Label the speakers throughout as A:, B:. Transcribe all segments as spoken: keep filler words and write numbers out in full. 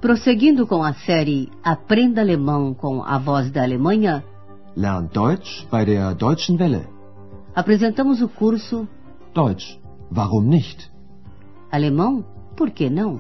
A: Prosseguindo com a série Aprenda Alemão com a Voz da Alemanha,
B: Lern Deutsch bei der Deutschen Welle.
A: Apresentamos o curso
B: Deutsch, warum nicht?
A: Alemão, por que não?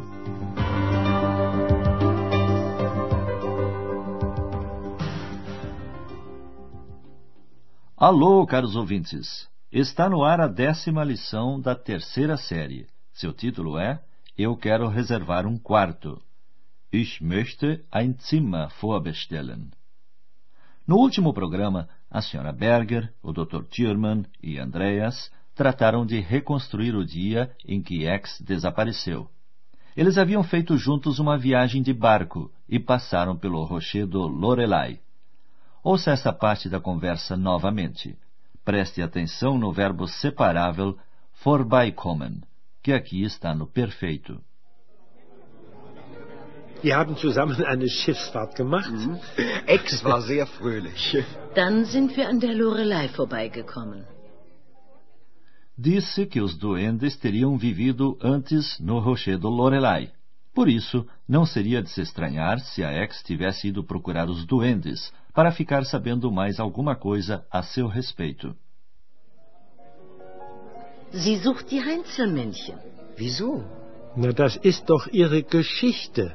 C: Alô, caros ouvintes! Está no ar a décima lição da terceira série. Seu título é Eu quero reservar um quarto. Ich möchte ein Zimmer vorbestellen. No último programa, a senhora Berger, o doutor Thürmann e Andreas trataram de reconstruir o dia em que X desapareceu. Eles haviam feito juntos uma viagem de barco e passaram pelo rochedo Lorelei. Ouça essa parte da conversa novamente. Preste atenção no verbo separável vorbeikommen, que aqui está no perfeito.
D: Wir haben zusammen eine Schiffsfahrt gemacht.
E: Mhm. Ex war sehr fröhlich.
F: Dann sind wir an der Lorelei vorbeigekommen.
C: Disse que os duendes teriam vivido antes no rochedo Lorelei. Por isso, não seria de se estranhar se a Ex tivesse ido procurar os duendes para ficar sabendo mais alguma coisa a seu respeito.
F: Sie sucht die Heinzelmännchen.
E: Wieso?
D: Na, das ist doch ihre Geschichte.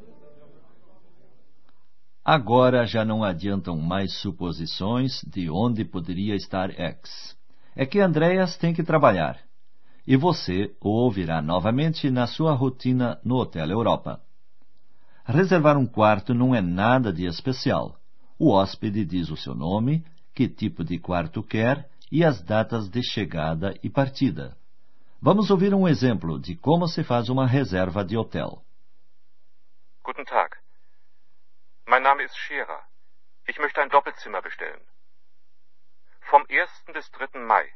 C: Agora já não adiantam mais suposições de onde poderia estar X. É que Andreas tem que trabalhar. E você o ouvirá novamente na sua rotina no Hotel Europa. Reservar um quarto não é nada de especial. O hóspede diz o seu nome, que tipo de quarto quer e as datas de chegada e partida. Vamos ouvir um exemplo de como se faz uma reserva de hotel.
G: Guten Tag. Mein Name ist Scherer. Ich möchte ein Doppelzimmer bestellen. Vom ersten bis dritten Mai.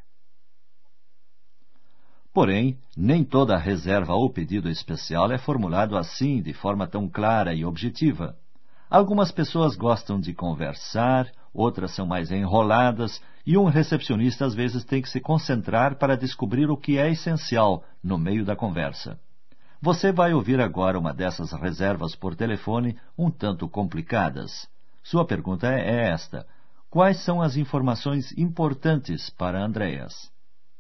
C: Porém, nem toda reserva ou pedido especial é formulado assim, de forma tão clara e objetiva. Algumas pessoas gostam de conversar, outras são mais enroladas, e um recepcionista às vezes tem que se concentrar para descobrir o que é essencial no meio da conversa. Você vai ouvir agora uma dessas reservas por telefone um tanto complicadas. Sua pergunta é esta: quais são as informações importantes para Andreas?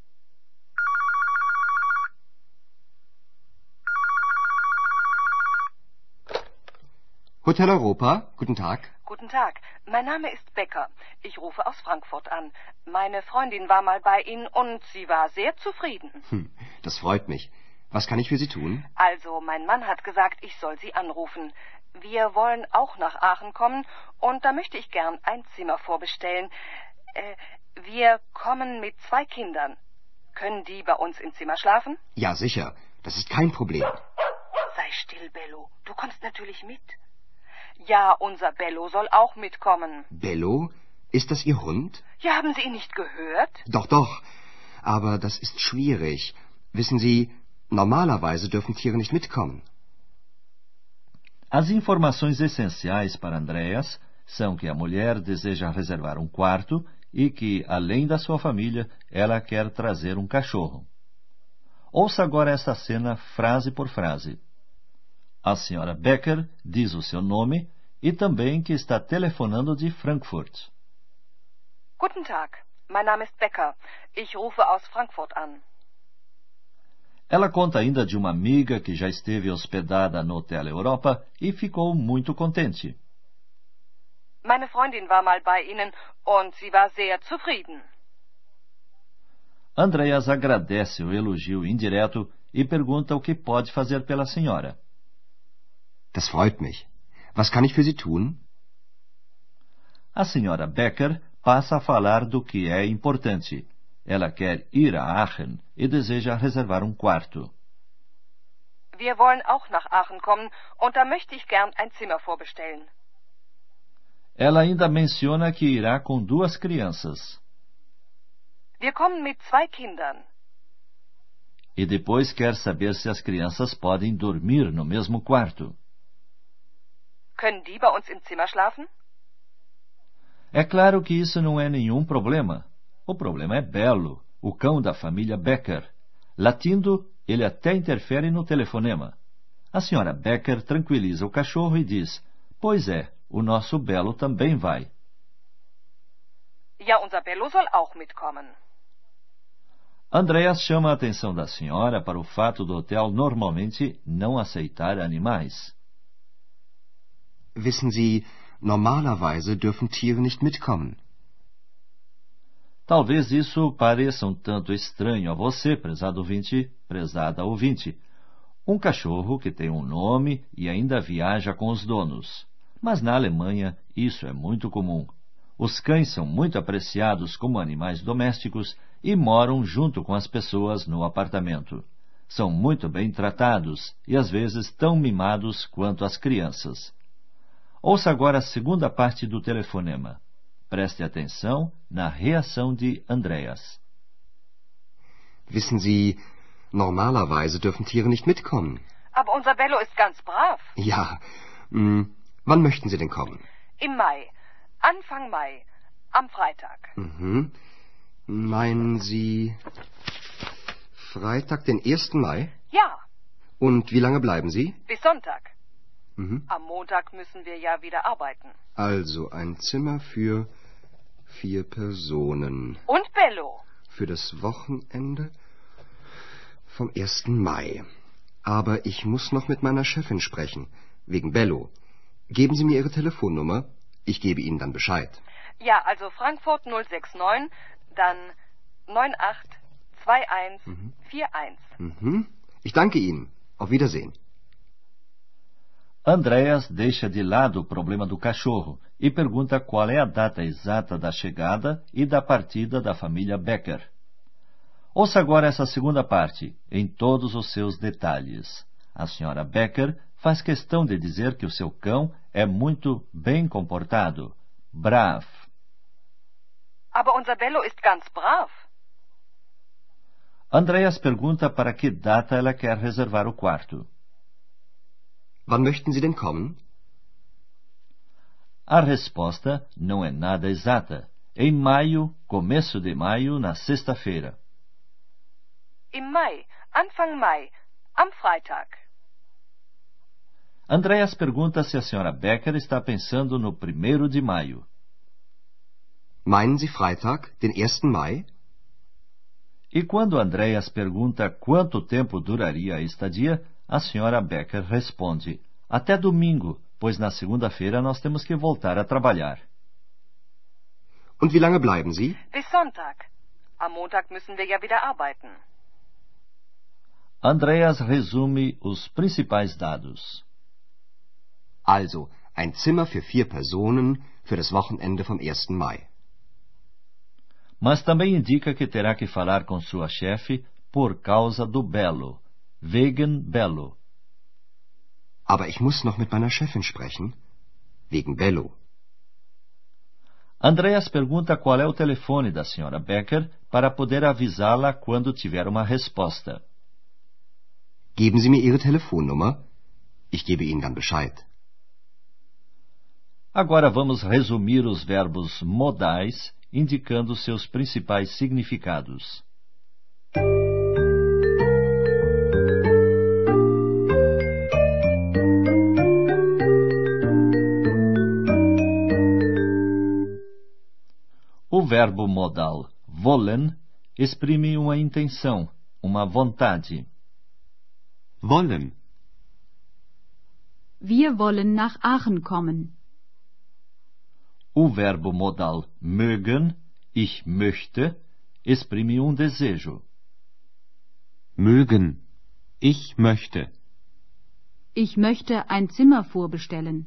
B: Hotel Europa, guten Tag.
H: Guten Tag, mein Name ist Becker. Ich rufe aus Frankfurt an. Meine Freundin war mal bei Ihnen und sie war sehr zufrieden.
B: Hm, das freut mich. Was kann ich für Sie tun?
H: Also, mein Mann hat gesagt, ich soll Sie anrufen. Wir wollen auch nach Aachen kommen und da möchte ich gern ein Zimmer vorbestellen. Äh, wir kommen mit zwei Kindern. Können die bei uns im Zimmer schlafen?
B: Ja, sicher. Das ist kein Problem.
H: Sei still, Bello. Du kommst natürlich mit. Ja, unser Bello soll auch mitkommen.
B: Bello? Ist das Ihr Hund?
H: Ja, haben Sie ihn nicht gehört?
B: Doch, doch. Aber das ist schwierig. Wissen Sie, normalerweise dürfen Tiere nicht mitkommen.
C: As informações essenciais para Andreas são que a mulher deseja reservar um quarto e que, além da sua família, ela quer trazer um cachorro. Ouça agora esta cena frase por frase. A senhora Becker diz o seu nome e também que está telefonando de Frankfurt.
H: Guten Tag, mein Name ist Becker. Ich rufe aus Frankfurt an.
C: Ela conta ainda de uma amiga que já esteve hospedada no Hotel Europa e ficou muito contente.
H: Meine Freundin war mal bei Ihnen und sie war sehr zufrieden.
C: Andreas agradece o elogio indireto e pergunta o que pode fazer pela senhora.
B: Das freut mich. Was kann ich für Sie tun?
C: A senhora Becker passa a falar do que é importante. Ela quer ir a Aachen e deseja reservar um quarto.
H: Wir wollen auch nach Aachen kommen und da möchte ich gern ein Zimmer vorbestellen.
C: Ela ainda menciona que irá com duas crianças.
H: Wir kommen mit zwei Kindern.
C: E depois quer saber se as crianças podem dormir no mesmo quarto.
H: Können die bei uns im Zimmer schlafen?
C: É claro que isso não é nenhum problema. O problema é Bello, o cão da família Becker. Latindo, ele até interfere no telefonema. A senhora Becker tranquiliza o cachorro e diz: pois é, o nosso Belo também vai.
H: Ja, unser Bello soll auch mitkommen.
C: Andreas chama a atenção da senhora para o fato do hotel normalmente não aceitar animais.
B: Wissen Sie, normalerweise dürfen Tiere nicht mitkommen.
C: Talvez isso pareça um tanto estranho a você, prezado ouvinte, prezada ouvinte. Um cachorro que tem um nome e ainda viaja com os donos. Mas na Alemanha isso é muito comum. Os cães são muito apreciados como animais domésticos e moram junto com as pessoas no apartamento. São muito bem tratados e às vezes tão mimados quanto as crianças. Ouça agora a segunda parte do telefonema. Preste atenção na reação de Andreas.
B: Wissen Sie, normalerweise dürfen Tiere nicht mitkommen.
H: Aber unser Bello ist ganz brav.
B: Ja, mh, wann möchten Sie denn kommen?
H: Im Mai. Anfang Mai. Am Freitag.
B: Mhm. Meinen Sie Freitag, den ersten Mai?
H: Ja.
B: Und wie lange bleiben Sie?
H: Bis Sonntag.
B: Mhm.
H: Am Montag müssen wir ja wieder arbeiten.
B: Also ein Zimmer für vier Personen.
H: Und Bello.
B: Für das Wochenende vom ersten Mai. Aber ich muss noch mit meiner Chefin sprechen, wegen Bello. Geben Sie mir Ihre Telefonnummer, ich gebe Ihnen dann Bescheid.
H: Ja, also Frankfurt null sechs neun, dann neun acht zwei eins vier eins.
B: Mhm. Ich danke Ihnen. Auf Wiedersehen.
C: Andreas deixa de lado o problema do cachorro e pergunta qual é a data exata da chegada e da partida da família Becker. Ouça agora essa segunda parte, em todos os seus detalhes. A senhora Becker faz questão de dizer que o seu cão é muito bem comportado, brav.
H: Aber unser Bello ist ganz brav.
C: Andreas pergunta para que data ela quer reservar o quarto.
B: Wann möchten Sie denn kommen?
C: A resposta não é nada exata. Em maio, começo de maio, na sexta-feira.
H: Im Mai. Anfang Mai. Am Freitag.
C: Andreas pergunta se a senhora Becker está pensando no primeiro de maio.
B: Meinen Sie Freitag, den ersten Mai?
C: E quando Andreas pergunta quanto tempo duraria a estadia, a senhora Becker responde: até domingo, pois na segunda-feira nós temos que voltar a trabalhar.
B: Und wie lange bleiben Sie?
H: Bis Sonntag. Am Montag müssen wir ja wieder arbeiten.
C: Andreas resume os principais dados.
B: Also, ein Zimmer für vier Personen für das Wochenende vom ersten Mai.
C: Mas também indica que terá que falar com sua chefe por causa do Belo, wegen Bello.
B: Aber ich muss noch mit meiner Chefin sprechen, wegen Bello.
C: Andreas pergunta qual é o telefone da senhora Becker para poder avisá-la quando tiver uma resposta.
B: Geben Sie mir Ihre Telefonnummer, ich gebe Ihnen dann Bescheid.
C: Agora vamos resumir os verbos modais, indicando seus principais significados. O verbo modal wollen exprime uma intenção, uma vontade.
B: Wollen.
I: Wir wollen nach Aachen kommen.
C: O verbo modal mögen, ich möchte, exprime um desejo.
B: Mögen. Ich möchte.
I: Ich möchte ein Zimmer vorbestellen.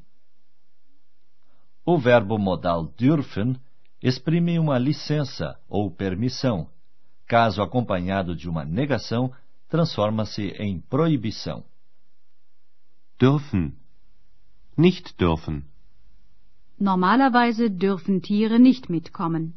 C: O verbo modal dürfen exprime uma licença ou permissão. Caso acompanhado de uma negação, transforma-se em proibição.
B: Dürfen. Nicht dürfen.
I: Normalerweise dürfen Tiere nicht mitkommen.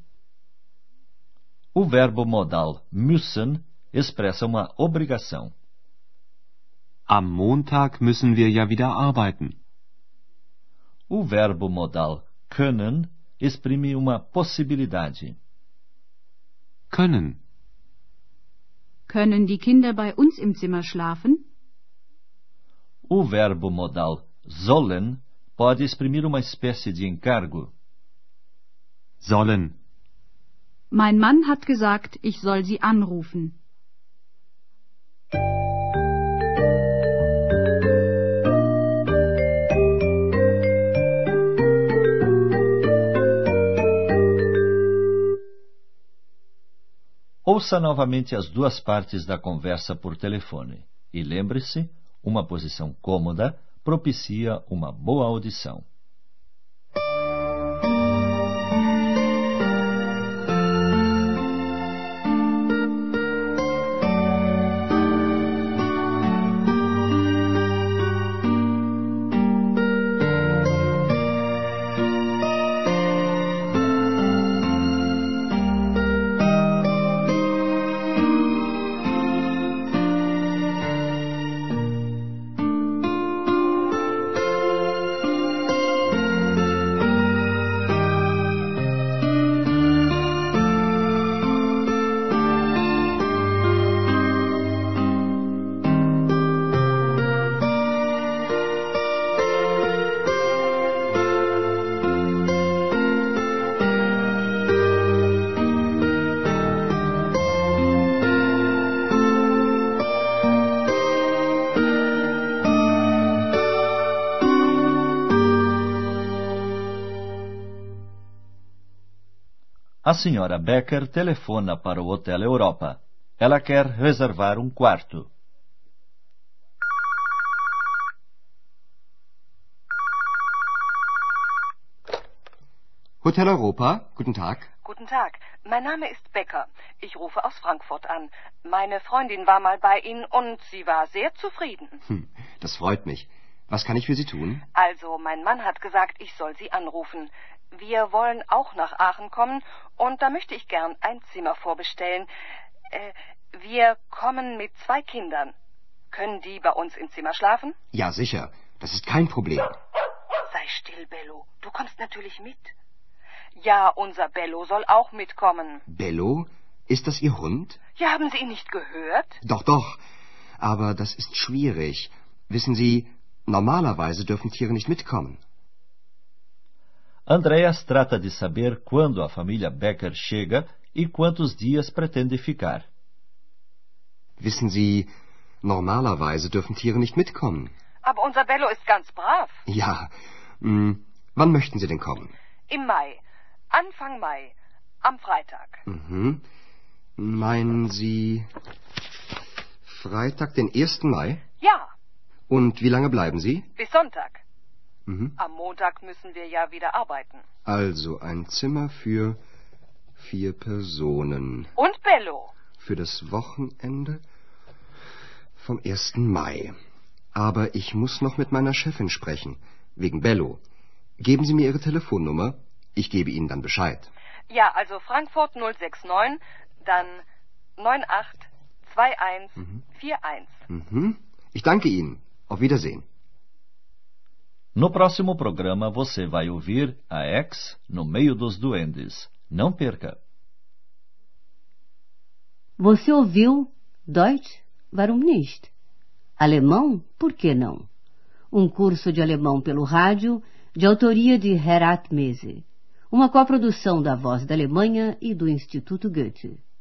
C: O verbo modal müssen expressa uma obrigação.
B: Am Montag müssen wir ja wieder arbeiten.
C: O verbo modal können exprime uma possibilidade.
B: Können.
I: Können die Kinder bei uns im Zimmer schlafen?
C: O verbo modal sollen pode exprimir uma espécie de encargo.
J: Sollen.
I: Mein Mann hat gesagt, ich soll Sie anrufen.
C: Ouça novamente as duas partes da conversa por telefone e lembre-se, uma posição cômoda propicia uma boa audição. A senhora Becker telefona para o Hotel Europa. Ela quer reservar um quarto.
B: Hotel Europa, guten Tag.
H: Guten Tag, mein Name ist Becker. Ich rufe aus Frankfurt an. Meine Freundin war mal bei Ihnen und sie war sehr zufrieden.
B: Hm, das freut mich. Was kann ich für Sie tun?
H: Also, mein Mann hat gesagt, ich soll Sie anrufen. Wir wollen auch nach Aachen kommen und da möchte ich gern ein Zimmer vorbestellen. Äh, wir kommen mit zwei Kindern. Können die bei uns im Zimmer schlafen?
B: Ja, sicher. Das ist kein Problem.
H: Sei still, Bello. Du kommst natürlich mit. Ja, unser Bello soll auch mitkommen.
B: Bello? Ist das Ihr Hund?
H: Ja, haben Sie ihn nicht gehört?
B: Doch, doch. Aber das ist schwierig. Wissen Sie, normalerweise dürfen Tiere nicht mitkommen.
C: Andreas trata de saber quando a família Becker chega e quantos dias pretende ficar.
B: Wissen Sie, normalerweise dürfen Tiere nicht mitkommen.
H: Aber unser Bello ist ganz brav.
B: Ja. Mh, wann möchten Sie denn kommen?
H: Im Mai. Anfang Mai. Am Freitag.
B: Mhm. Meinen Sie Freitag, den ersten Mai?
H: Ja.
B: Und wie lange bleiben Sie?
H: Bis Sonntag.
B: Mhm.
H: Am Montag müssen wir ja wieder arbeiten.
B: Also ein Zimmer für vier Personen.
H: Und Bello.
B: Für das Wochenende vom ersten Mai. Aber ich muss noch mit meiner Chefin sprechen, wegen Bello. Geben Sie mir Ihre Telefonnummer, ich gebe Ihnen dann Bescheid.
H: Ja, also Frankfurt null sechs neun, dann neun acht zwei eins vier eins.
B: Mhm. Ich danke Ihnen. Auf Wiedersehen.
C: No próximo programa você vai ouvir a Ex no meio dos duendes. Não perca!
A: Você ouviu Deutsch? Warum nicht? Alemão? Por que não? Um curso de alemão pelo rádio, de autoria de Herat Mese. Uma coprodução da Voz da Alemanha e do Instituto Goethe.